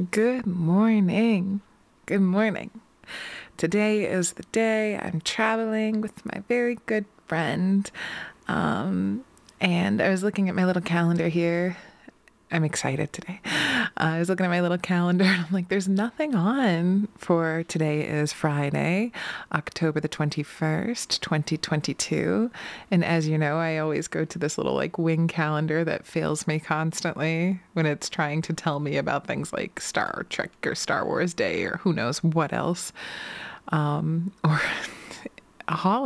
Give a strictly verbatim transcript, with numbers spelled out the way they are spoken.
Good morning. Good morning. Today is the day I'm traveling with my very good friend. Um, and I was looking at my little calendar here. I'm excited today. Uh, I was looking at my little calendar and I'm like, there's nothing on for today is Friday, October the twenty-first, twenty twenty-two. And as you know, I always go to this little like wing calendar that fails me constantly when it's trying to tell me about things like Star Trek or Star Wars Day or who knows what else. Um, or a holiday.